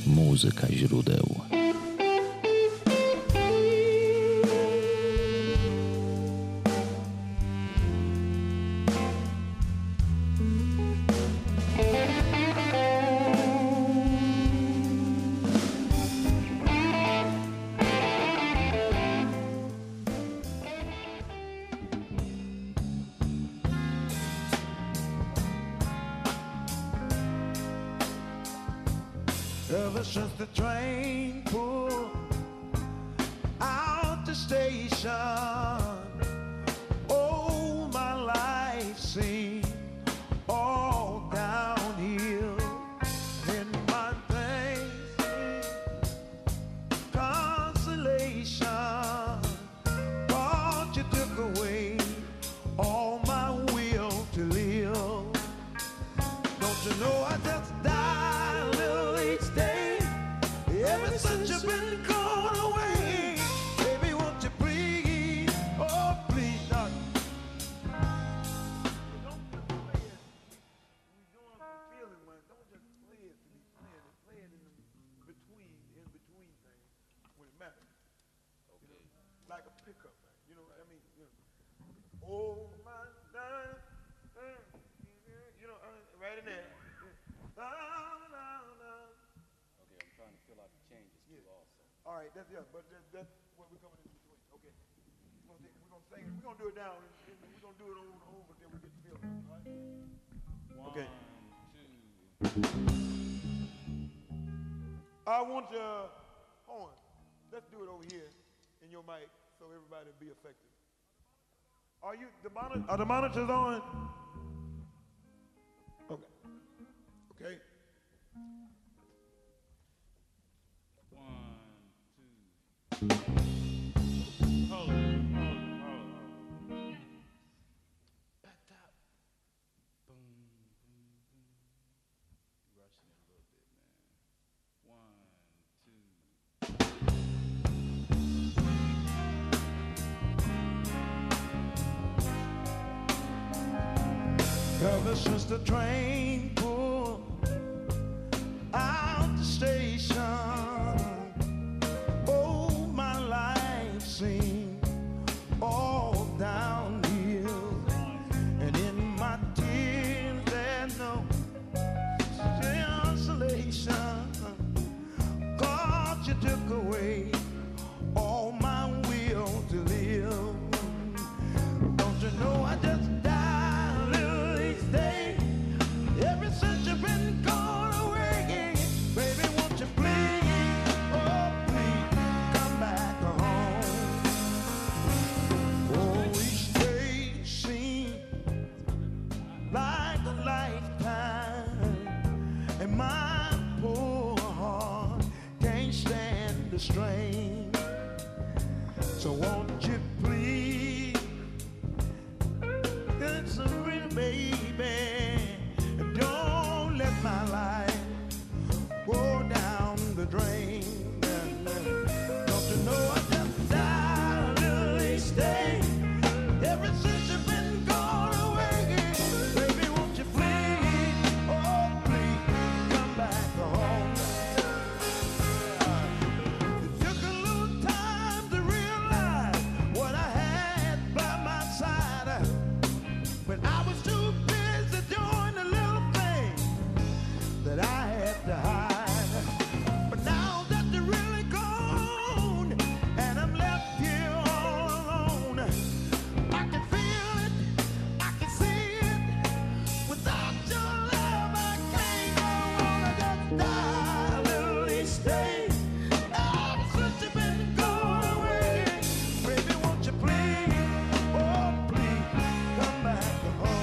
Muzyka źródeł. Ever since the train pulled out the station, oh, my life seemed all downhill. And my thanks, consolation, but you took away all my will to live. Don't you know I just died a little each day? Ever since you've been gone away, baby, won't you please, oh please, not. Don't just play it. You know what I'm feeling, man. Don't just play it to be playing it. Play it in between things when it matters. Okay. You know, like a pickup, man. You know what I mean? You know. Oh my God, you know, right in there. Okay, I'm trying to fill out the changes too also. All right, that's but that's what we're coming in between. Okay, we're gonna sing it. We're gonna do it down, and we're gonna do it over until we get the feeling. All right. Okay. 1, 2. I want your horn. Let's do it over here in your mic so everybody will be effective. Are the monitors on? Okay. Okay. 1, 2. Hold on. Back top. Boom, boom, boom. Rushing it a little bit, man. 1, 2. Ever since the train pulled out the station, oh, my life seemed all downhill. And in my tears there's no consolation, 'cause you took away all my will to live. Don't you know I just day. Ever since you've been gone away, baby, won't you please, oh please, come back home. Oh, each day seems like a lifetime, and my poor heart can't stand the strain. So won't you please, it's a real baby, don't let my life go down the drain. Don't you know I just died a little each day? Ever since you've been gone away, baby, won't you please, oh please, come back home. It took a little time to realize what I had by my side, but I was too busy doing the little things that I had to hide. But now that they're really gone and I'm left here all alone, I can feel it, I can see it. Without your love I can't go on. I just die a little each day. Ever since you've been gone away, baby, won't you please, oh please, come back home.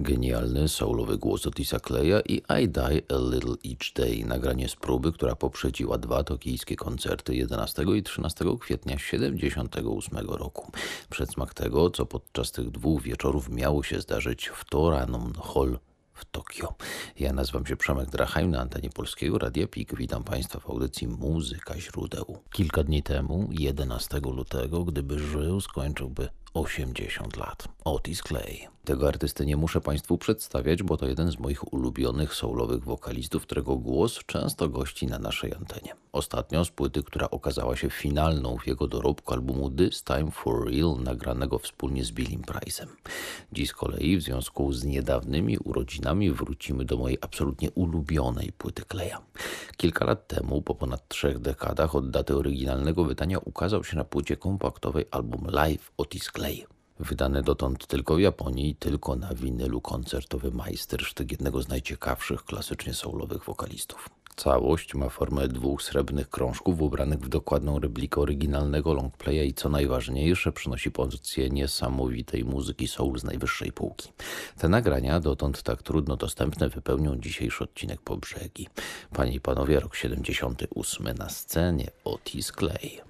Genialny, soulowy głos Otisa Claya i I Die a Little Each Day, nagranie z próby, która poprzedziła 2 tokijskie koncerty 11 i 13 kwietnia 1978 roku. Przedsmak tego, co podczas tych 2 wieczorów miało się zdarzyć w Toranomon Hall w Tokio. Ja nazywam się Przemek Drachheim, na antenie Polskiego Radia PIK. Witam Państwa w audycji Muzyka Źródeł. Kilka dni temu, 11 lutego, gdyby żył, skończyłby 80 lat. Otis Clay. Tego artysty nie muszę Państwu przedstawiać, bo to jeden z moich ulubionych soulowych wokalistów, którego głos często gości na naszej antenie. Ostatnio z płyty, która okazała się finalną w jego dorobku albumu This Time For Real, nagranego wspólnie z Billym Price'em. Dziś z kolei w związku z niedawnymi urodzinami wrócimy do mojej absolutnie ulubionej płyty Claya. Kilka lat temu, po ponad 3 dekadach od daty oryginalnego wydania, ukazał się na płycie kompaktowej album Live Otis Clay. Wydany dotąd tylko w Japonii, tylko na winylu koncertowy majstersztyk jednego z najciekawszych klasycznie soulowych wokalistów. Całość ma formę 2 srebrnych krążków ubranych w dokładną replikę oryginalnego longplaya i co najważniejsze, przynosi porcję niesamowitej muzyki soul z najwyższej półki. Te nagrania, dotąd tak trudno dostępne, wypełnią dzisiejszy odcinek po brzegi. Panie i panowie, rok 78, na scenie Otis Clay.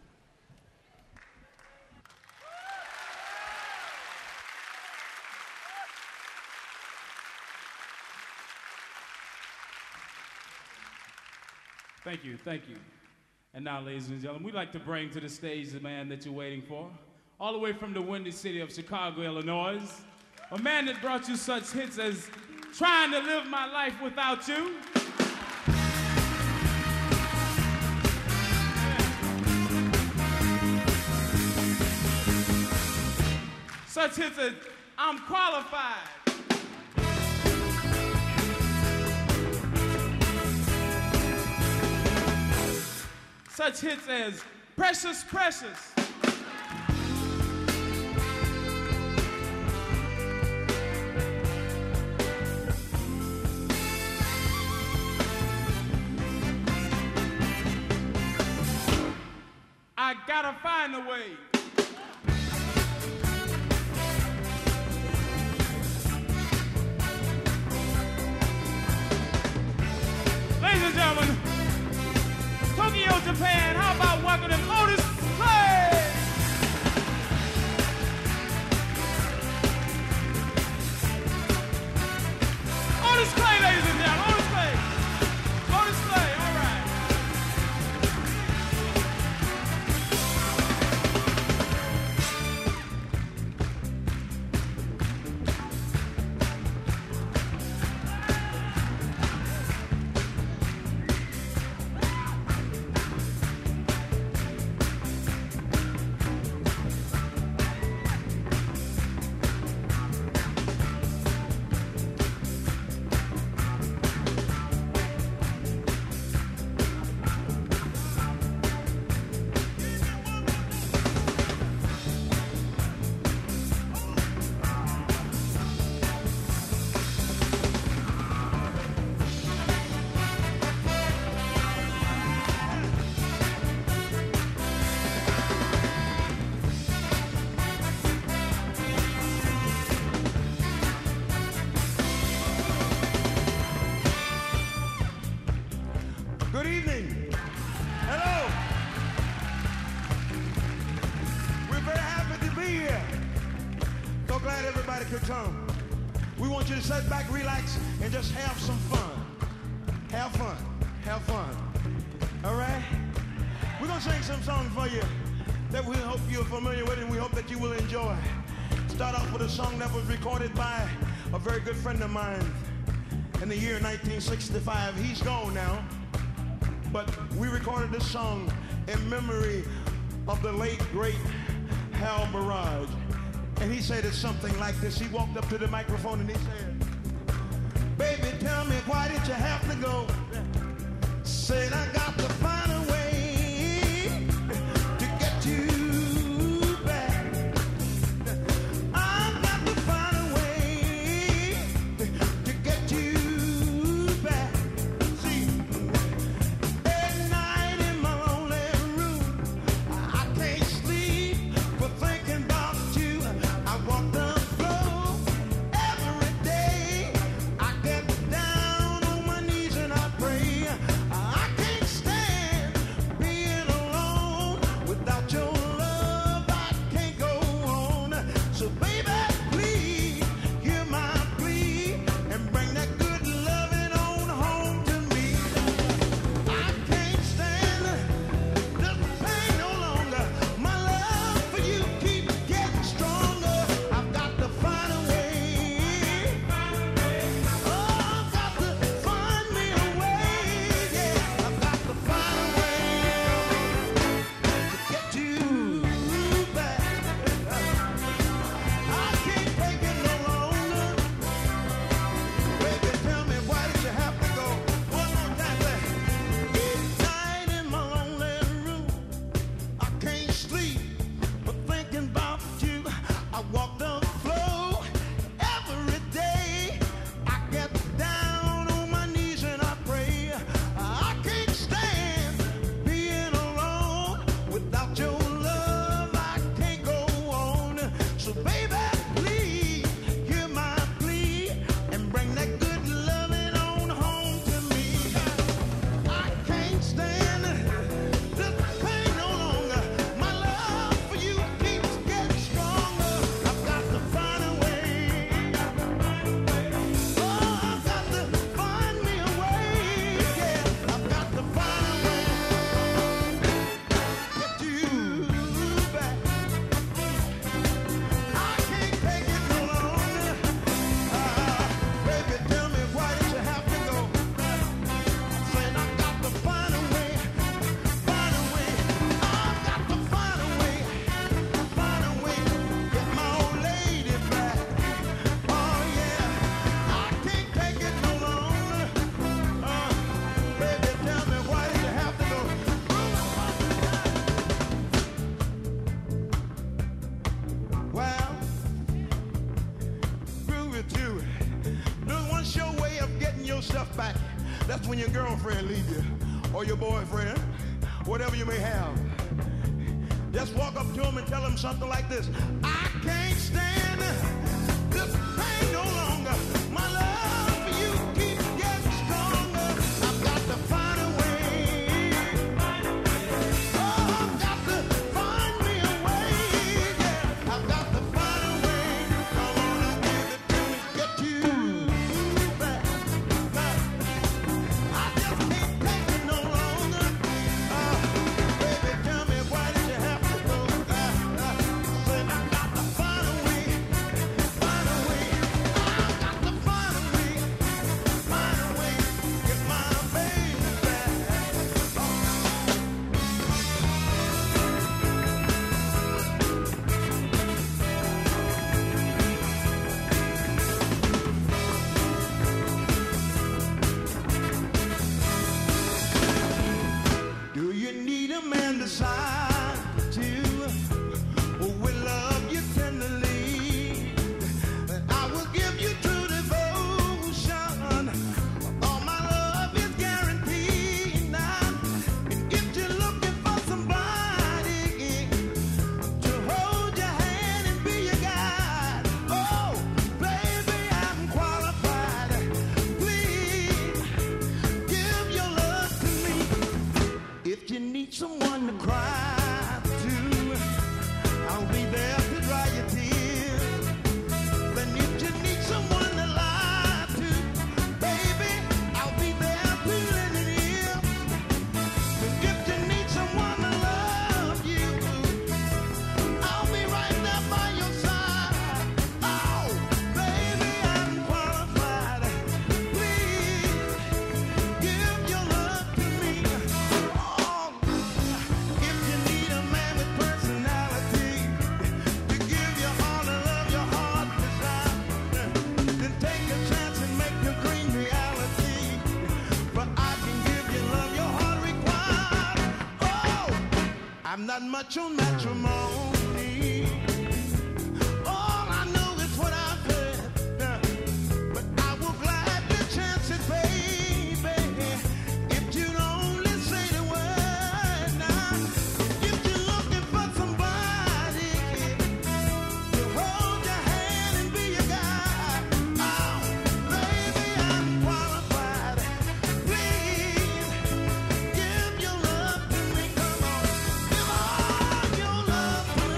Thank you, thank you. And now, ladies and gentlemen, we'd like to bring to the stage the man that you're waiting for, all the way from the windy city of Chicago, Illinois, a man that brought you such hits as Trying to Live My Life Without You. Such hits as I'm Qualified. Such hits as Precious, Precious. I Gotta Find a Way. Ladies and gentlemen, Tokyo, Japan, how about welcoming Otis Clay? Otis Clay, ladies and gentlemen, Otis Clay. Otis Clay, all right. Good evening. Hello. We're very happy to be here. So glad everybody could come. We want you to sit back, relax, and just have some fun. Have fun. Have fun. All right? We're going to sing some songs for you that we hope you're familiar with and we hope that you will enjoy. Start off with a song that was recorded by a very good friend of mine in the year 1965. He's gone now. But we recorded this song in memory of the late, great Hal Barrage. And he said it's something like this. He walked up to the microphone and he said, "Baby, tell me, why did you have to go?" Said, "I got to find a way to get you back. I've got to find a way to get you back." See, at night in my lonely room, I can't sleep for thinking about you. I walk the floor every day. I walk the floor every day. I get down on my knees and I pray. I can't stand being alone. Without your love, I can't go on. So baby, please hear my plea and bring that good loving on home to me. I can't stand this pain no longer. My love for you keeps getting stronger. I've got to find a way. Oh, I've got to find me a way. Yeah, I've got to find a way. Get you back. I can't take it no longer. Baby, tell me why did you have to go? Saying I got to find a way, find a way. I've got to find a way, get my old lady back. Oh yeah, I can't take it no longer. Baby, tell me why did you have to go? Well, prove it to. There's one sure way of getting your stuff back. That's when your girlfriend leave you, or your boyfriend, whatever you may have. Just walk up to him and tell him something like this. I can't stand this pain no longer. My love for you keeps getting stronger. I've got to find a way. Oh, I've got to find me a way. Yeah, I've got to find a way. Come on and give it to me. Get you back. I just can't take it no longer. Baby, tell me why did you have to go? Said I got to find a way, find a way. I got to find a way, get my baby back. Do you need a man beside you who will love you tenderly? I will give you true devotion. All my love is guaranteed now. And if you're looking for somebody to hold your hand and be your guide, oh, baby, I'm qualified. Please give your love to me. If you need someone to cry to, I'll be there to dry your tears. Then if you need someone to lie to, baby, I'll be there to lend an ear. And if you need someone to love you, I'll be right there by your side. Oh, baby, I'm qualified. Please give your love to me. Oh, if you need a man with personality to give you all the love your heart desires, then take a chance and make your dream reality. But I can give you love your heart requires. Oh, I'm not much on matrimony. All I know is what I've heard. But I will gladly chance it, baby. If you'd only say the word now. If you're looking for somebody to hold your hand and be your guide, oh, baby, I'm qualified. Please give your love to me. Come on, give all your love to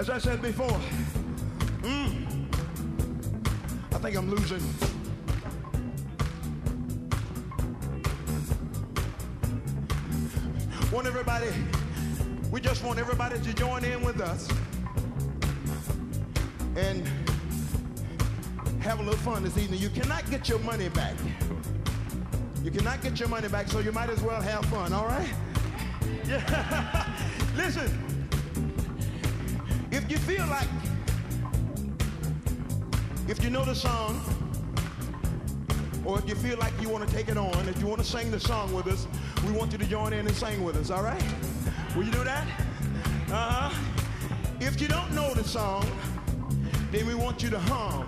As I said before, I think I'm losing. We just want everybody to join in with us and have a little fun this evening. You cannot get your money back. You cannot get your money back, so you might as well have fun, all right? Yeah. Listen, if you feel like, if you know the song, or if you feel like you want to take it on, if you want to sing the song with us, we want you to join in and sing with us, all right? Will you do that? If you don't know the song, then we want you to hum.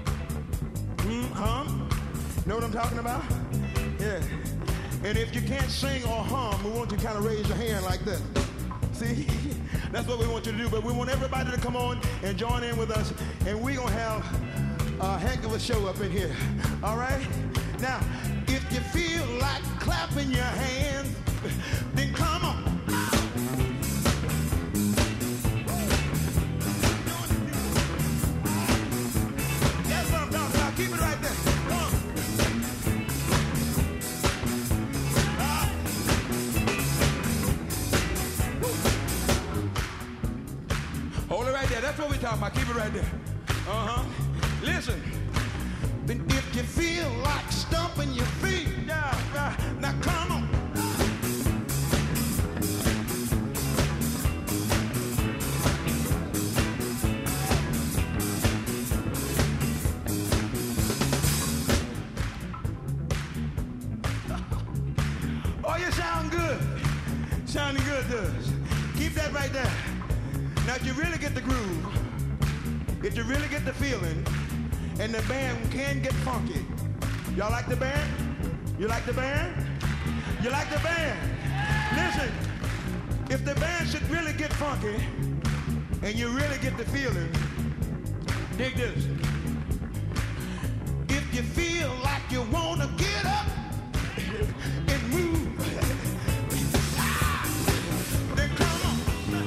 Hum? Know what I'm talking about? Yeah. And if you can't sing or hum, we want you to kind of raise your hand like this. See? That's what we want you to do. But we want everybody to come on and join in with us, and we're going to have a heck of a show up in here. All right? Now, if you feel like clapping your hands, then come on. That's what I'm talking about. Keep it right there. Come on. Hold it right there. That's what we're talking about. Keep it right there. Listen. Then if you feel like stomping your feet, now come on. Oh, you sound good. Sounding good, does. Keep that right there. Now, if you really get the groove, if you really get the feeling, and the band can get funky. Y'all like the band? You like the band? You like the band? Listen, if the band should really get funky, and you really get the feeling, dig this. If you feel like you want to get up and move, then come on.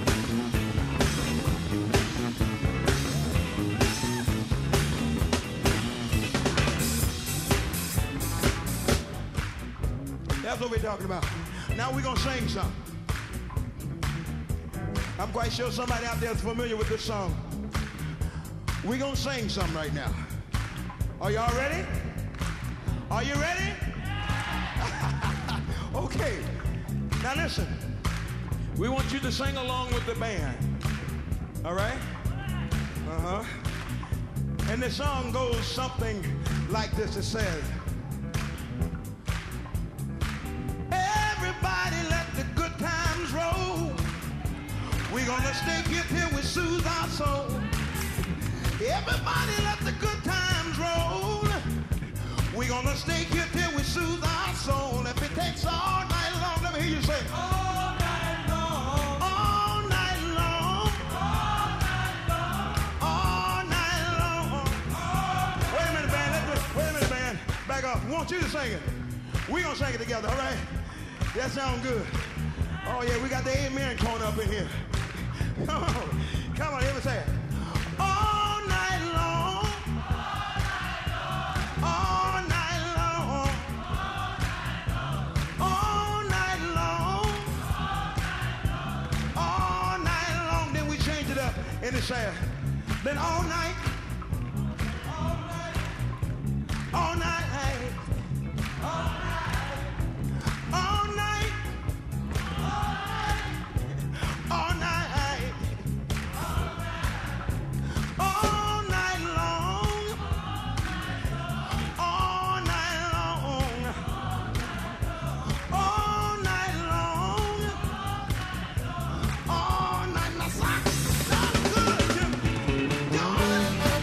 That's what we're talking about. Now we're going to sing something. I'm quite sure somebody out there is familiar with this song. We're going to sing something right now. Are y'all ready? Are you ready? Okay. Now listen. We want you to sing along with the band. All right? And the song goes something like this. It says, everybody let the good times roll. We're gonna stay here till we soothe our soul. Everybody let the good times roll. We're gonna stay here till we soothe our soul. If it takes all night long, let me hear you say, all night long, all night long, all night long, all night long. Wait a minute, band. Wait a minute, band. Back up. I want you to sing it. We're gonna sing it together, all right? That sounds good. Oh, yeah, we got the amen corner up in here. Come on, hear me say it. All night long, all night long, all night long, all night long. Then we change it up and it says, then all night, all night, all night. All night, all night, all night long, all night long, all night long, all night. Now, sound good, Jim.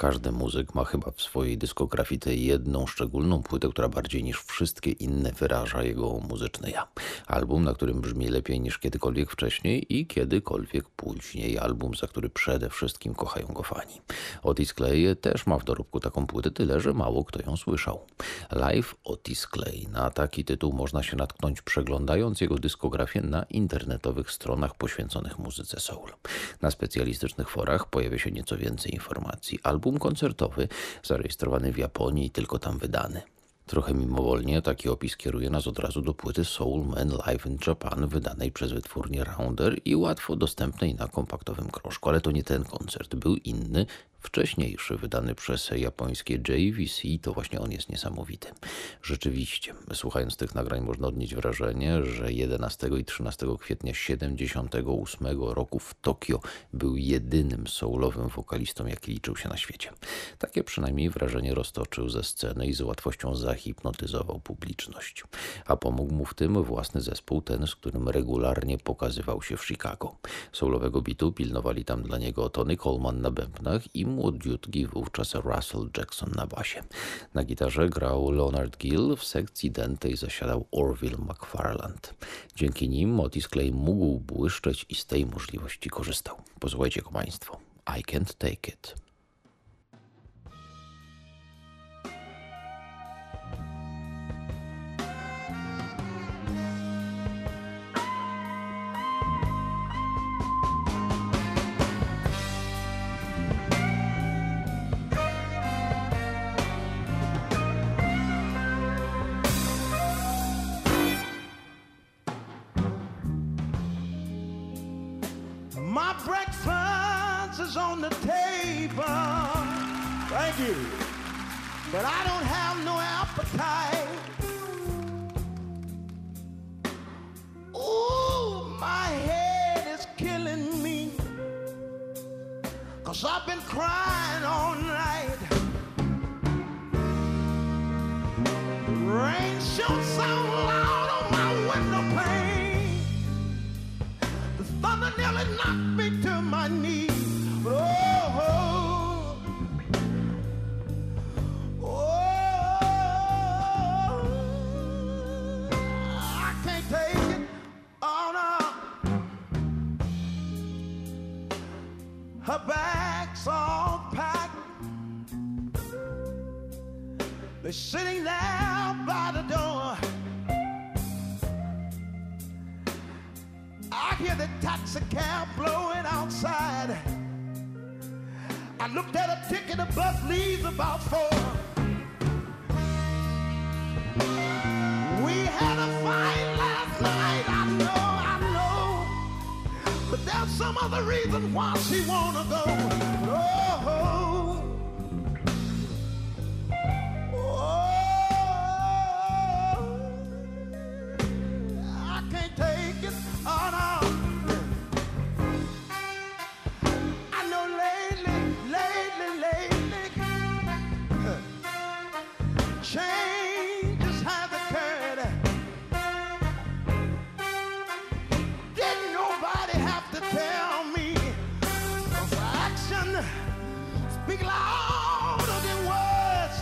Każdy muzyk ma chyba w swojej dyskografii tę jedną szczególną płytę, która bardziej niż wszystkie inne wyraża jego muzyczny ja. Album, na którym brzmi lepiej niż kiedykolwiek wcześniej i kiedykolwiek później. Album, za który przede wszystkim kochają go fani. Otis Clay też ma w dorobku taką płytę, tyle że mało kto ją słyszał. Live Otis Clay. Na taki tytuł można się natknąć przeglądając jego dyskografię na internetowych stronach poświęconych muzyce soul. Na specjalistycznych forach pojawia się nieco więcej informacji. Album koncertowy, zarejestrowany w Japonii i tylko tam wydany. Trochę mimowolnie taki opis kieruje nas od razu do płyty Soul Man Live in Japan, wydanej przez wytwórnię Rounder i łatwo dostępnej na kompaktowym krążku. Ale to nie ten koncert, był inny, wcześniejszy, wydany przez japońskie JVC, to właśnie on jest niesamowity. Rzeczywiście, słuchając tych nagrań można odnieść wrażenie, że 11 i 13 kwietnia 1978 roku w Tokio był jedynym soulowym wokalistą, jaki liczył się na świecie. Takie przynajmniej wrażenie roztoczył ze sceny i z łatwością zahipnotyzował publiczność. A pomógł mu w tym własny zespół, ten, z którym regularnie pokazywał się w Chicago. Soulowego bitu pilnowali tam dla niego Tony Coleman na bębnach i młodziutki wówczas Russell Jackson na basie. Na gitarze grał Leonard Gill, w sekcji dętej zasiadał Orville McFarland. Dzięki nim Otis Clay mógł błyszczeć i z tej możliwości korzystał. Posłuchajcie go Państwo. I Can't Take It. My breakfast is on the table. Thank you. But I don't have no appetite. Ooh, my head is killing me. 'Cause I've been crying all night. Rain shone so loud on my window pane. The thunder nearly knocked me to my knees. But I can't take it. Oh no. Her bag's all packed. They're sitting there by the door. I hear the taxi cab blowing outside. I looked at a ticket, the bus leaves about 4. We had a fight last night, I know. But there's some other reason why she wanna go. Oh, I can't take it. Oh no. I know lately, changes have occurred. Didn't nobody have to tell me. 'Cause action speak louder than words.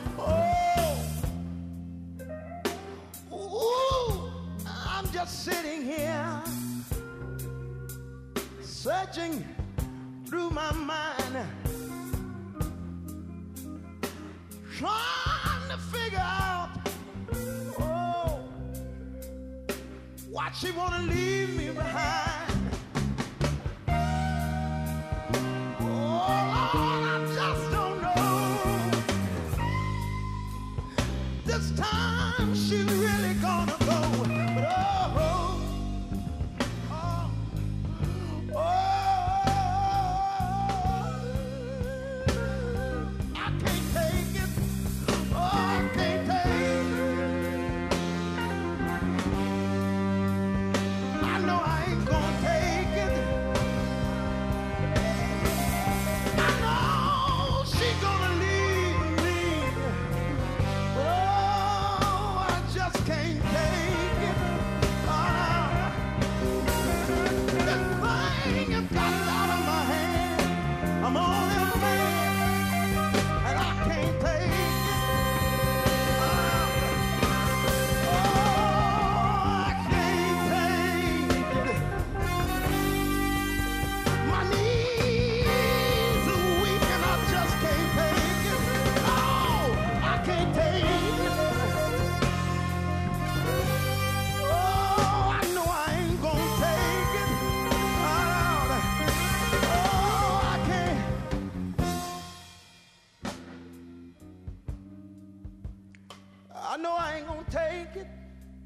Ooh, I'm just sitting here searching through my mind, trying to figure out, why she wanna leave me behind. Oh Lord, I just don't know. This time she really gonna go. But I can't take it. Oh, I can't take it. I know I ain't gonna take it. I know she's gonna leave me. Oh, I just I know I ain't gonna take it.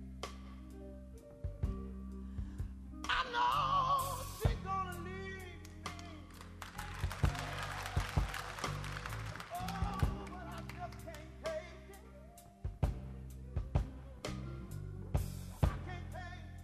I know she's gonna leave me. Oh, but I just can't take it. I can't take it.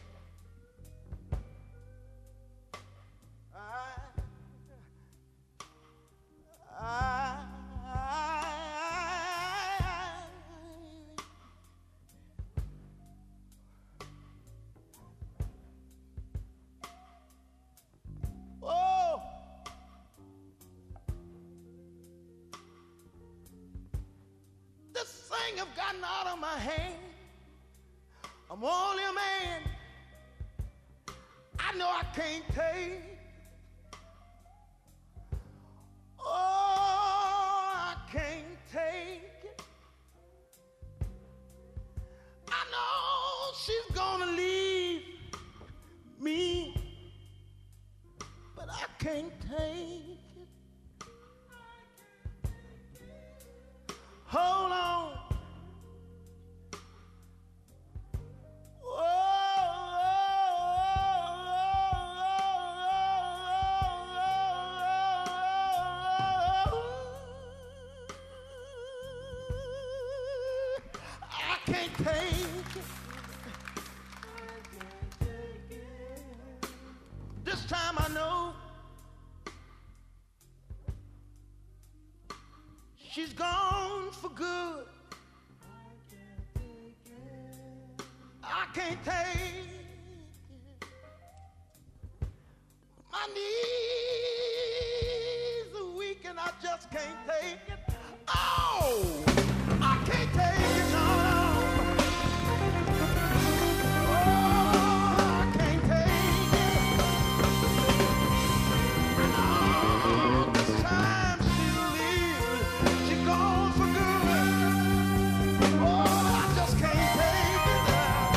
Oh, this thing have gotten out of my hand. I'm only a man. I know I can't take. Oh, I can't take it. I know she's gonna leave me, but I can't take it. Hold on. I can't take it. This time I know she's gone for good. I can't take it. My knees are weak and I just can't take it. Oh, I can't take it, no. Oh, I can't take it. Oh, this time she'll leave. She's gone for good. Oh, I just can't take it now.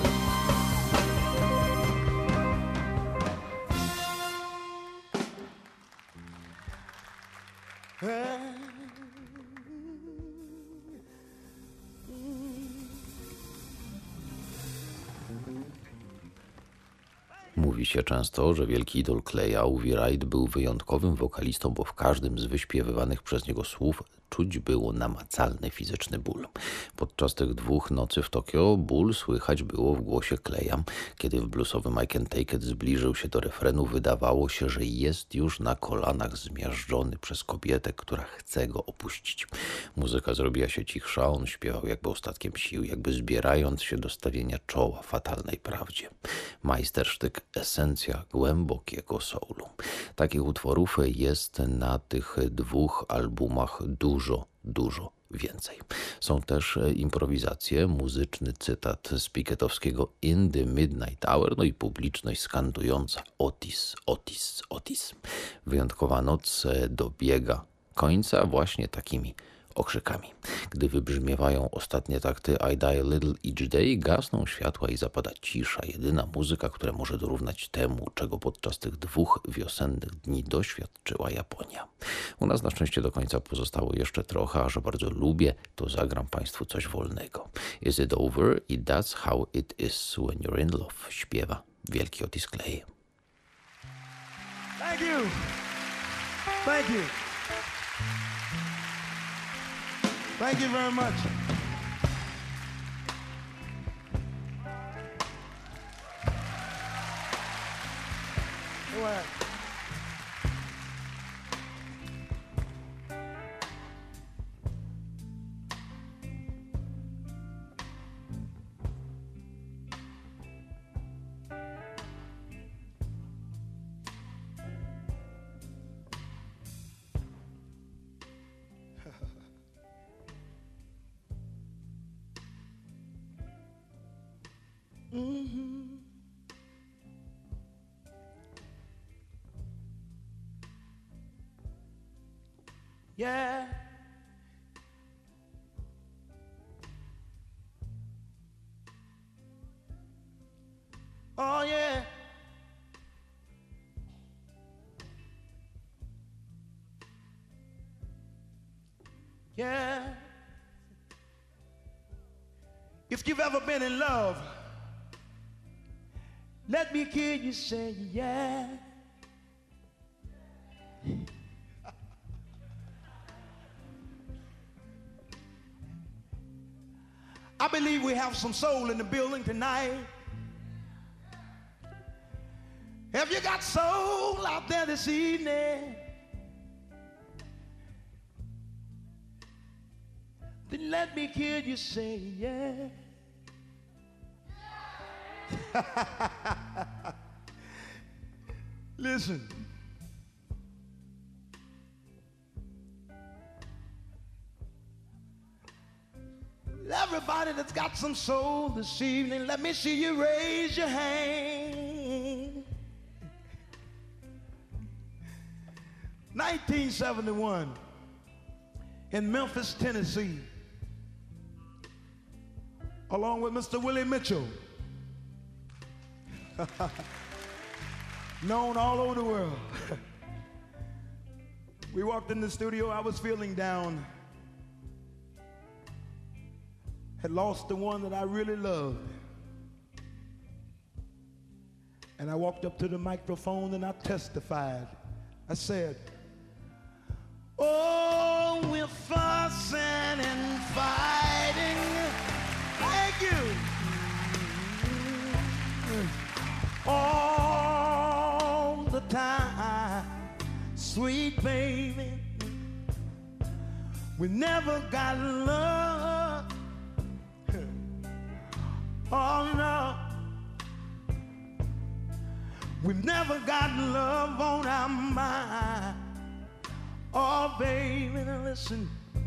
Mówi się często, że wielki idol Claya, Uwe Wright, był wyjątkowym wokalistą, bo w każdym z wyśpiewywanych przez niego słów czuć było namacalny fizyczny ból. Podczas tych 2 nocy w Tokio ból słychać było w głosie Claya. Kiedy w bluesowym I Can Take It zbliżył się do refrenu, wydawało się, że jest już na kolanach zmiażdżony przez kobietę, która chce go opuścić. Muzyka zrobiła się cichsza, on śpiewał jakby ostatkiem sił, jakby zbierając się do stawienia czoła fatalnej prawdzie. Majstersztyk, esencja głębokiego soulu. Takich utworów jest na tych 2 albumach dużo więcej. Są też improwizacje, muzyczny cytat z Piketowskiego In the Midnight Hour, no i publiczność skandująca Otis, Otis, Otis. Wyjątkowa noc dobiega końca właśnie takimi okrzykami. Gdy wybrzmiewają ostatnie takty I Die a Little Each Day, gasną światła i zapada cisza. Jedyna muzyka, która może dorównać temu, czego podczas tych 2 wiosennych dni doświadczyła Japonia. U nas na szczęście do końca pozostało jeszcze trochę, a że bardzo lubię, to zagram Państwu coś wolnego. Is it over? I that's how it is when you're in love. Śpiewa wielki Otis Clay. Thank you. Thank you. Thank you very much. Well, yeah. Oh, yeah. Yeah. If you've ever been in love, let me hear you say yeah. I believe we have some soul in the building tonight. Have you got soul out there this evening? Then let me hear you say yeah. Listen. Everybody that's got some soul this evening, let me see you raise your hand. 1971 in Memphis, Tennessee, along with Mr. Willie Mitchell, known all over the world. We walked in the studio, I was feeling down, had lost the one that I really loved. And I walked up to the microphone and I testified. I said, oh, we're fussing and fighting. Thank you. All the time, sweet baby. We never got love. Oh no, we've never got love on our mind. Oh baby, now listen.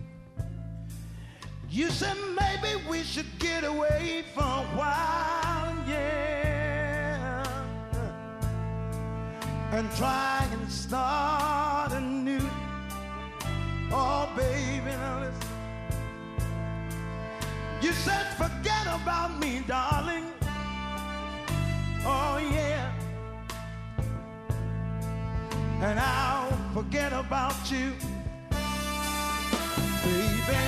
You said maybe we should get away for a while, yeah, and try and start anew. Oh baby, now listen. You said forget about me, darling. Oh yeah. And I'll forget about you, baby.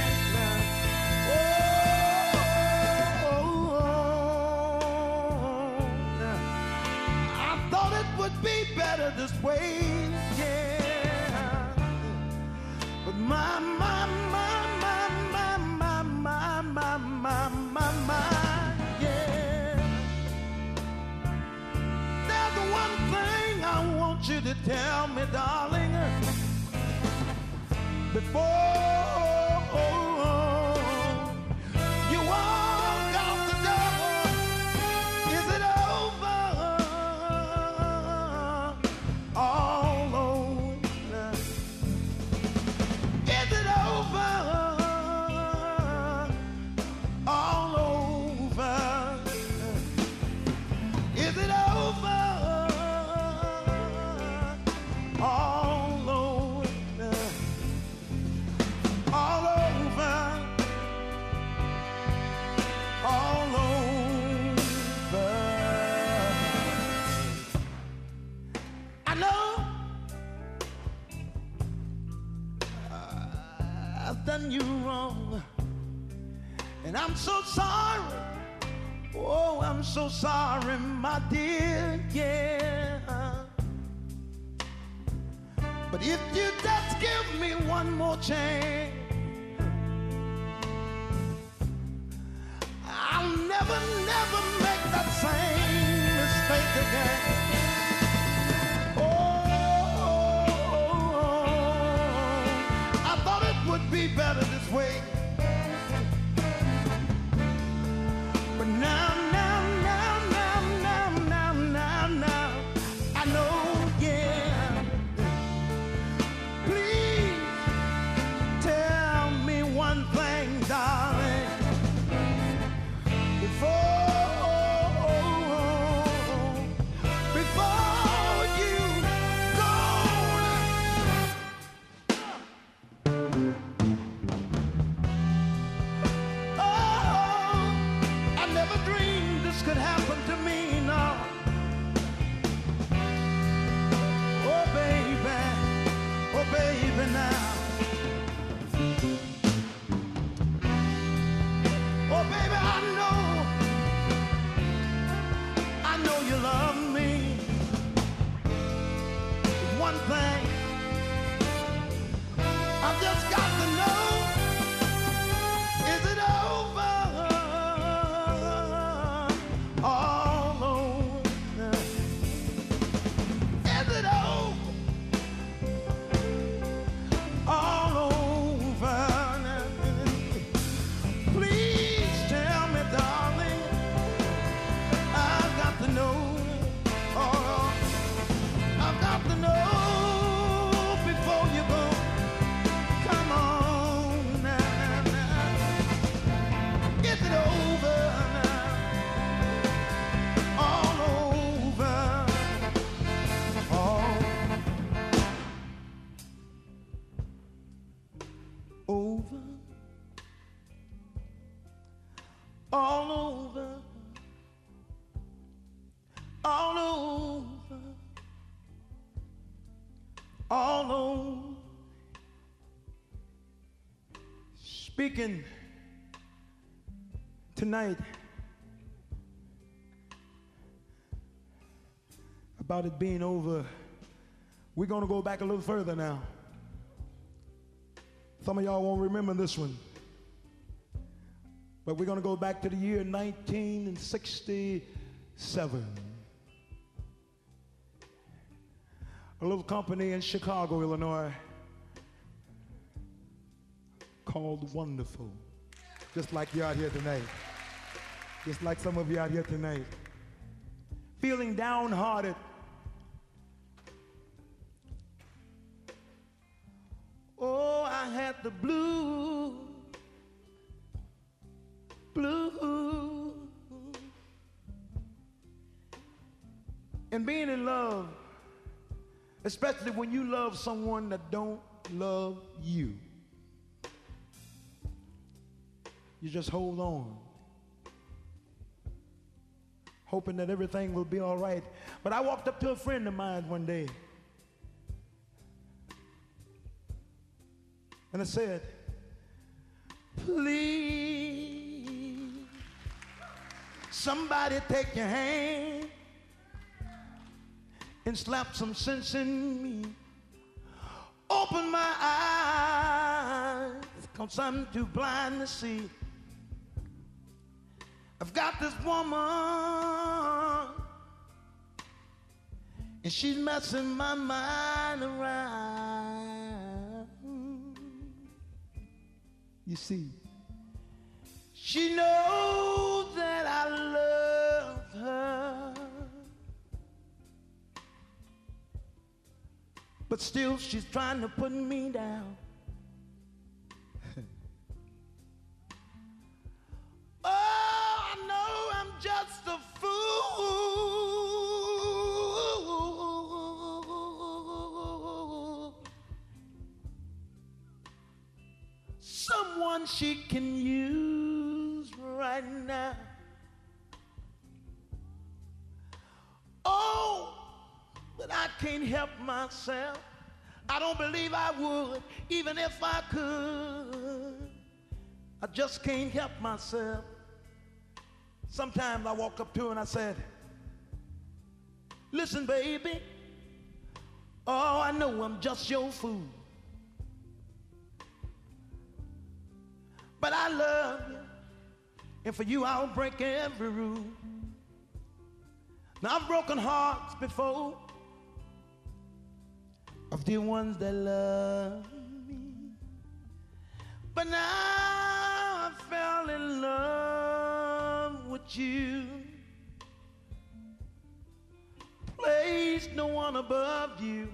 I thought it would be better this way, yeah. But my, yeah. There's one thing I want you to tell me, darling, before you walk out the door. Is it over? All over. Is it over? All over. Is it over? All over. All over. All over. I know I've done you wrong, and I'm so sorry. Oh, I'm so sorry, my dear, yeah. But if you just give me one more chance, I'll never, never make that same mistake again. Oh, I thought it would be better this way. But now, I know, yeah. Please tell me one thing, darling, before you go. all over, all over, all over. Speaking tonight about it being over, we're going to go back a little further now. Some of y'all won't remember this one, but we're going to go back to the year 1967. A little company in Chicago, Illinois, called Wonderful. Just like you out here tonight. Just like some of you out here tonight. Feeling downhearted. Oh, I had the blues. And being in love, especially when you love someone that don't love you. You just hold on, hoping that everything will be all right. But I walked up to a friend of mine one day, and I said, please, somebody take your hand and slap some sense in me. Open my eyes, 'cause I'm too blind to see. I've got this woman, and she's messing my mind around. You see, she knows that I love her, but still she's trying to put me down. Just a fool, someone she can use right now. Oh, but I can't help myself. I don't believe I would, even if I could. I just can't help myself. Sometimes I walk up to her and I said, listen, baby, oh, I know I'm just your fool, but I love you, and for you I'll break every rule. Now, I've broken hearts before of the ones that love me, but now I fell in love with you. Place no one above you.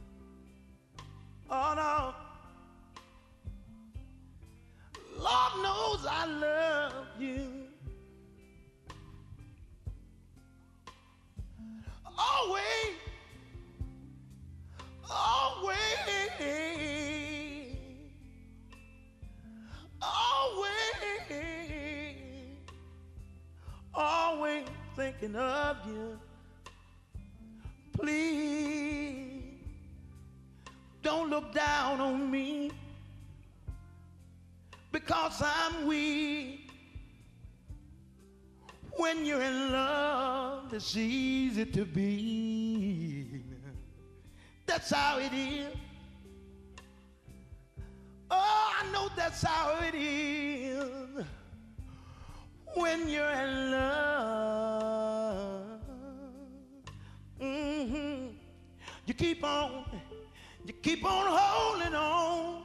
Oh no, Lord knows I love you. Always, always, always, always thinking of you. Please don't look down on me because I'm weak. When you're in love, it's easy to be. That's how it is. Oh, I know that's how it is. When you're in love, you keep on holding on,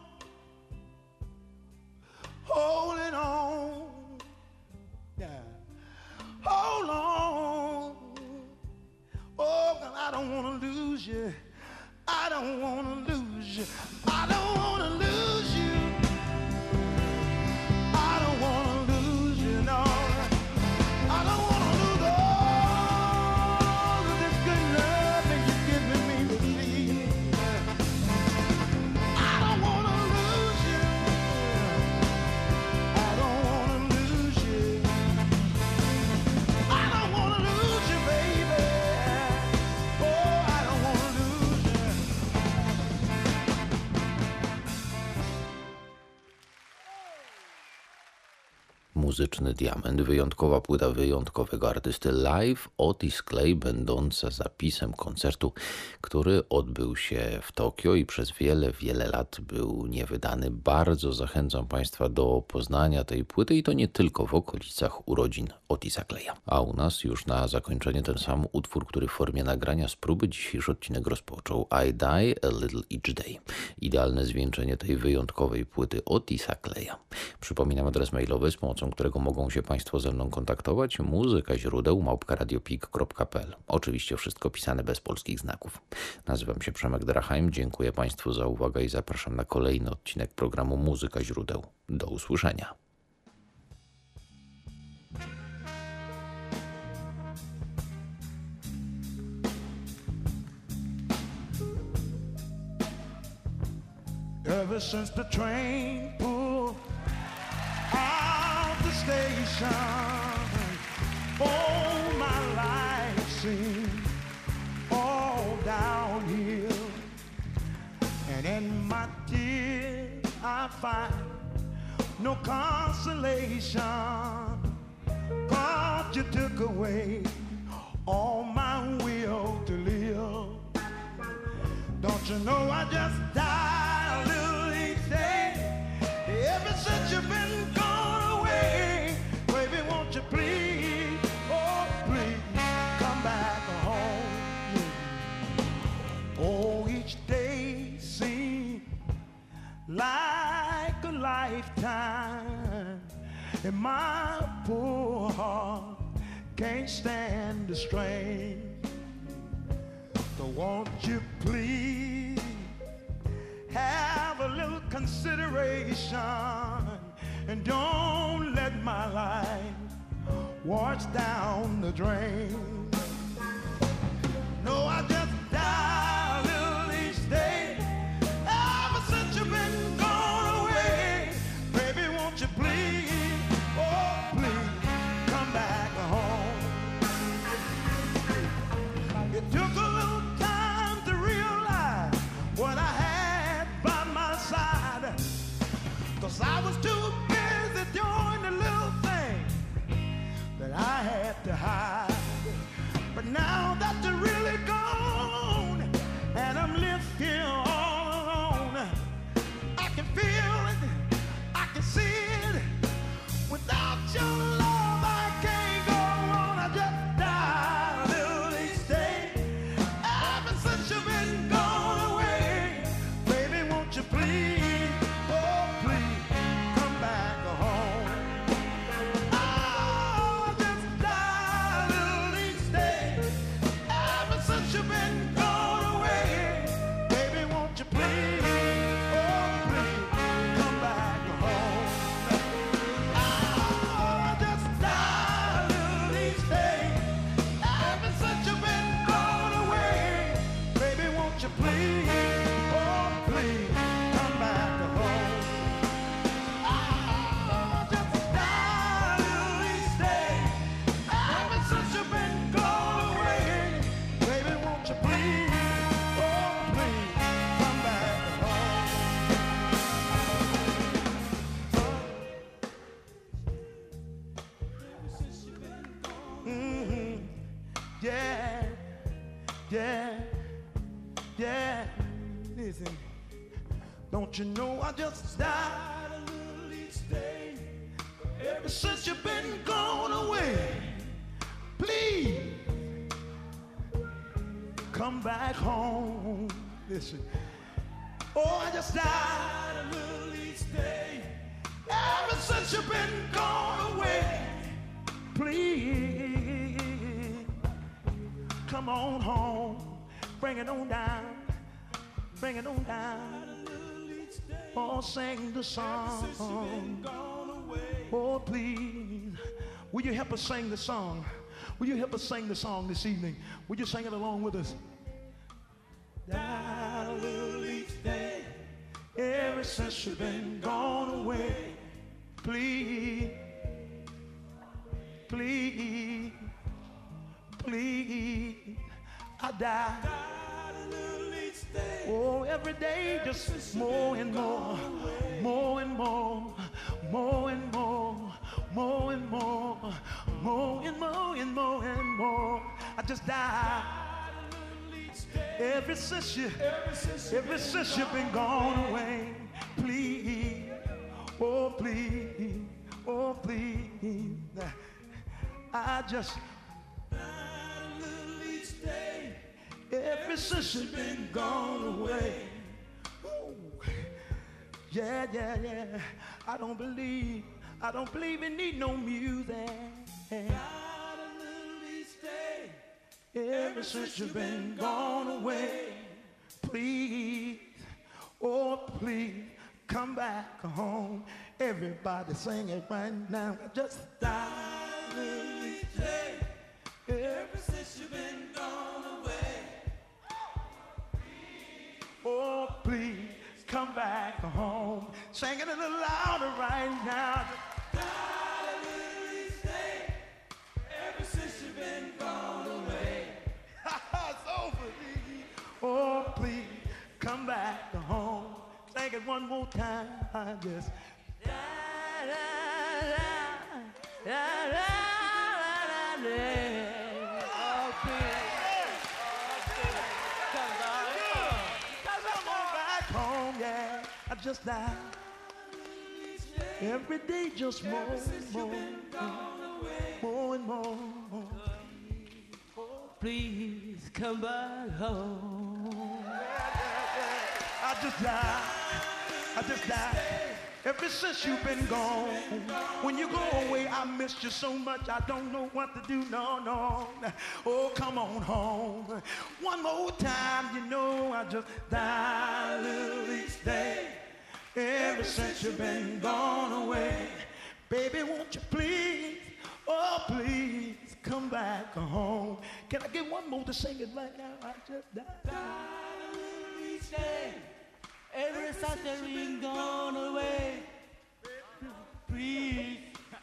holding on. Yeah. Hold on. Oh, God, I don't want to lose you. I don't want to lose you. I don't want to lose you. I don't want to lose you, no. I don't want to lose all of this good love that you're giving me to see. I don't want to Muzyczny diament, wyjątkowa płyta wyjątkowego artysty live, Otis Clay, będąca zapisem koncertu, który odbył się w Tokio i przez wiele lat był niewydany. Bardzo zachęcam Państwa do poznania tej płyty i to nie tylko w okolicach urodzin Otisa Claya. A u nas już na zakończenie ten sam utwór, który w formie nagrania z próby dzisiejszy odcinek rozpoczął. I Die a Little Each Day. Idealne zwieńczenie tej wyjątkowej płyty Otisa Claya. Przypominam adres mailowy, z pomocą którego mogą się Państwo ze mną kontaktować. Muzyka źródeł @radiopik.pl. Oczywiście wszystko pisane bez polskich znaków. Nazywam się Przemek Drachheim. Dziękuję Państwu za uwagę i zapraszam na kolejny odcinek programu Muzyka źródeł. Do usłyszenia. Ever since the train pulled out the station, oh, my life seemed all downhill. And in my tears I find no consolation, 'cause you took away all my will to live. Don't you know I just died a little each day? Ever since you've been gone away, baby, won't you please, oh please, come back home. Oh, each day seems like a lifetime, and my poor heart can't stand the strain. So won't you please have a little consideration and don't let my life wash down the drain. No, I just die a little each day. Ever since you've been gone away, baby, won't you please, oh please, come back home. It took a little time to realize what I had by my side, 'cause I was too busy doing the little thing that I had to hide. But now that you're really gone and I'm left here all alone, I can feel it, I can see it. Without your love I can't go on. I just die a little each day. Ever since you've been gone away, baby, won't you please, oh please, come back home. Oh, I just die a little each day. Ever since you've been gone away, baby, won't you please, oh please, come back home. Oh, I just die a little each day. Ever since you've been gone away, baby, won't you please, oh please, come back home. Oh, I just die a little each day. Ever since you've been gone away, baby, won't you please, oh please, come back home. Mm-hmm. Yeah, yeah, yeah. Listen, don't you know I just died a little each day. Ever since you've been gone away, please come back home. Listen, oh, I just died a little each day. Ever since you've been gone away, please come on home. Bring it on down. Bring it on down. Oh, sing the song. Oh, please. Will you help us sing the song? Will you help us sing the song this evening? Will you sing it along with us? Die a little each day. Ever since you've been gone away. Please. Please. Please. I die. Oh, every day just more and more, more and more, more and more, more just died. Ever since you've been gone away, please, oh please, oh please, I just died a little each day. Ever since you've been gone away, ooh, yeah, yeah, yeah. I don't believe it need no music. Ever since you've been gone away, please, oh please, come back home. Everybody sing it right now. I just died each day. Ever since you've been gone away, oh please, come back home. Sing it a little louder right now. Oh, please, come back home. Sing it one more time. I just oh, please. Come on back home, yeah. I just died. Every day just more and more. Oh, please come back home. I just died. Ever since you've been gone. When you go away, I missed you so much. I don't know what to do. No. Oh, come on home. One more time, you know I just died a little each day. Ever since you've been gone away, baby, won't you please, oh please, come back home. Can I get one more to sing it right now? I just died each day. Ever since you've been gone away, please.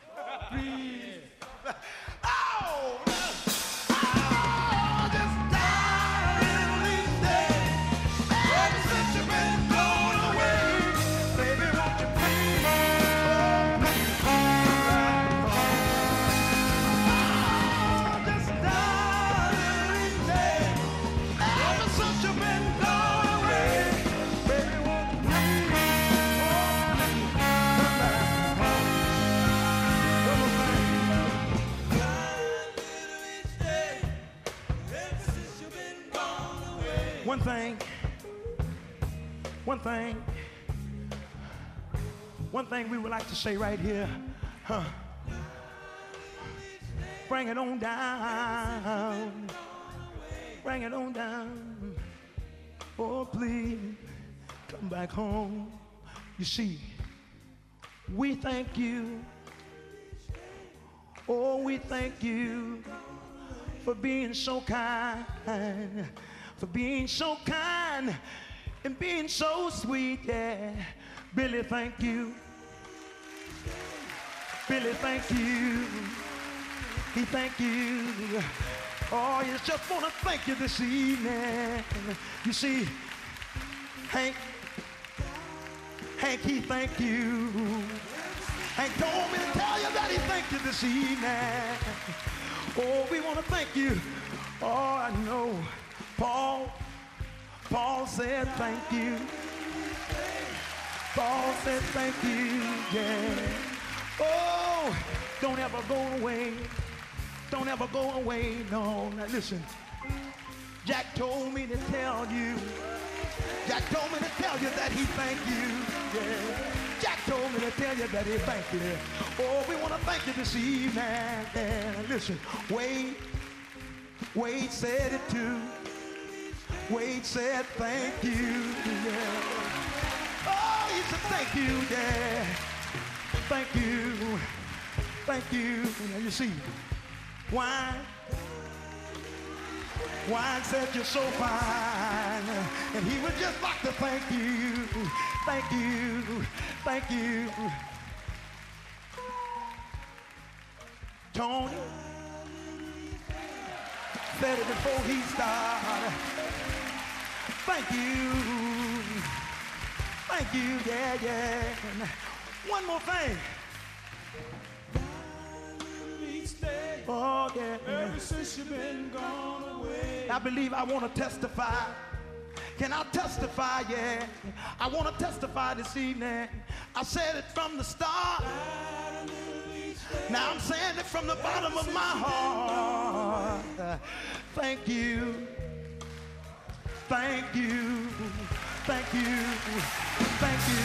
Oh! One thing we would like to say right here, bring it on down, bring it on down, oh please, come back home. You see, we thank you, oh we thank you for being so kind, for being so kind and being so sweet, yeah. Billy, thank you. Billy, thank you. He thank you. Oh, you just want to thank you this evening. You see, Hank, he thank you. Hank told me to tell you that he thanked you this evening. Oh, we want to thank you. Oh, I know. Paul said thank you. Paul said thank you, yeah. Oh, don't ever go away. Don't ever go away, no. Now listen, Jack told me to tell you. Jack told me to tell you that he thank you, yeah. Jack told me to tell you that he thank you. Oh, we want to thank you this evening. And listen, Wade said it too. Wade said thank you, yeah. Oh, he said thank you, yeah. Thank you. Thank you. Now you see, Wine said you're so fine. And he would just like to thank you. Thank you. Thank you. Tony said it before he started. Thank you. Thank you, yeah. And one more thing. Oh, yeah. since you've been gone away. I believe I want to testify. Can I testify? Yeah. I want to testify this evening. I said it from the start. Now I'm saying it from the bottom of my heart. Thank you. Thank you. Thank you. Thank you.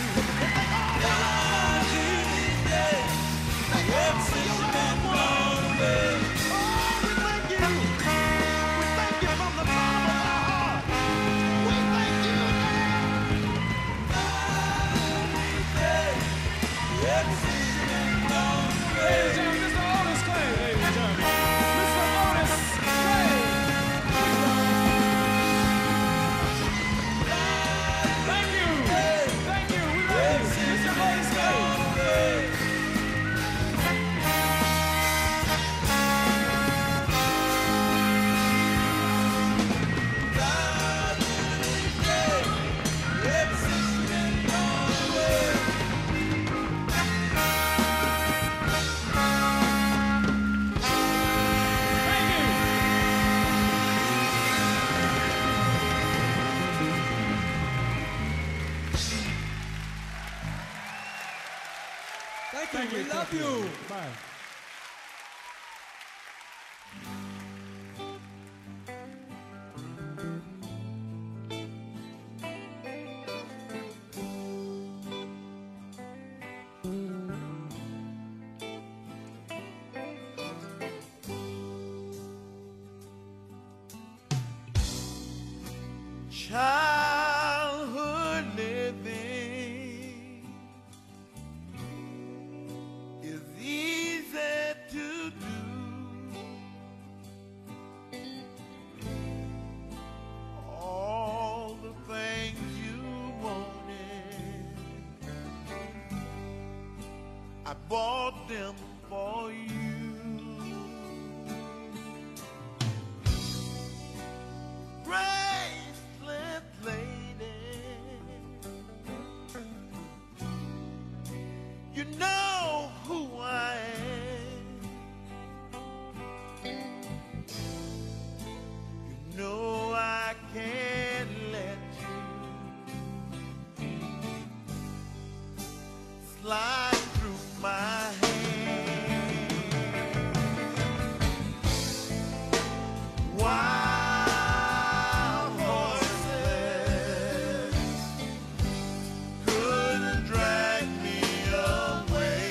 Thank you. We love you. Bye. Childhood living is easy to do. All the things you wanted, I bought them for you. Bracelet lady, you know who I am. You know I can't let you slide through my hands. Wild horses couldn't drag me away.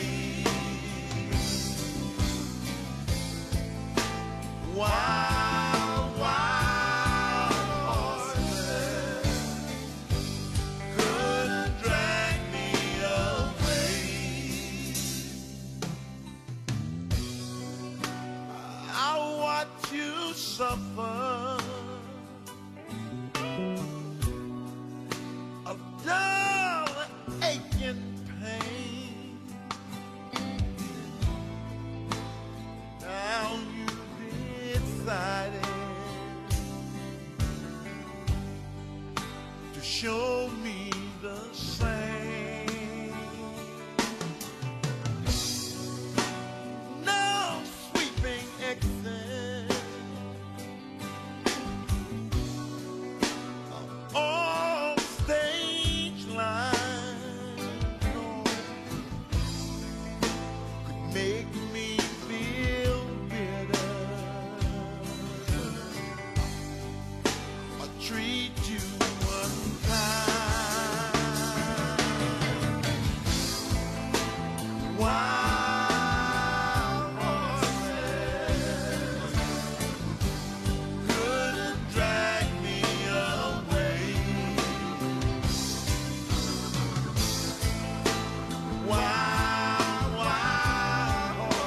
Wild, wild horses couldn't drag me away. I watch you suffer a dull aching pain. Now you decided to show me the same. No sweeping exit on stage line could make me feel bitter or treat you unkind. Wild horses couldn't drag me away. Wild, wild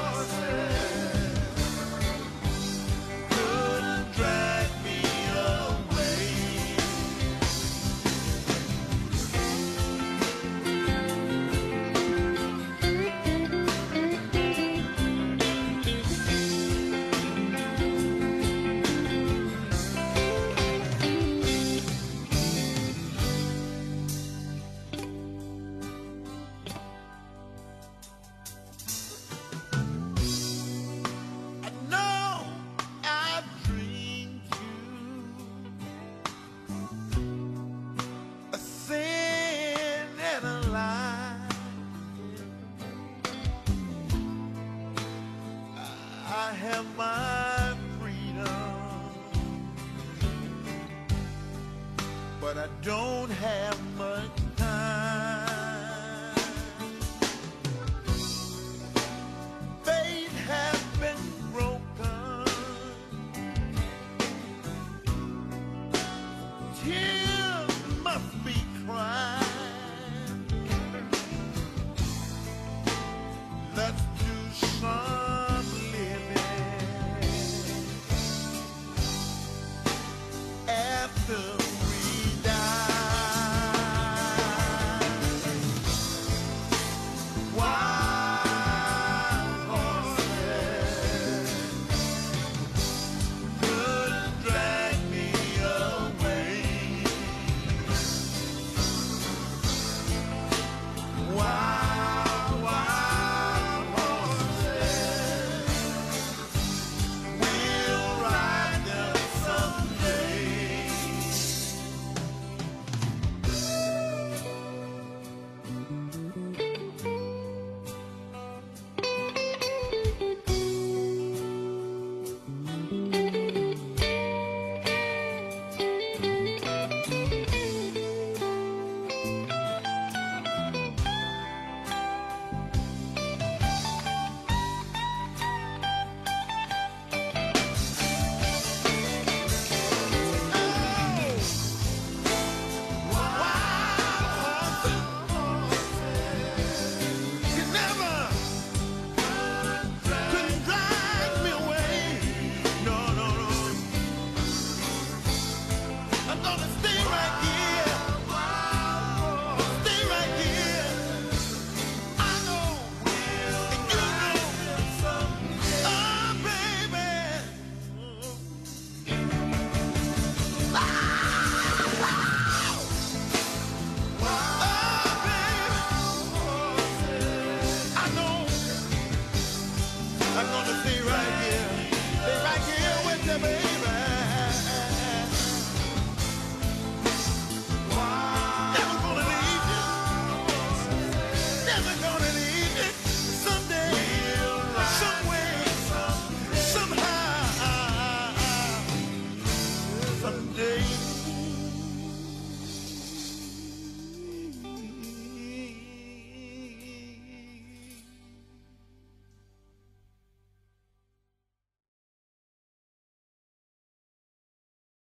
I have my freedom, but I don't have much time. Faith has been broken, tears must be cried. Let's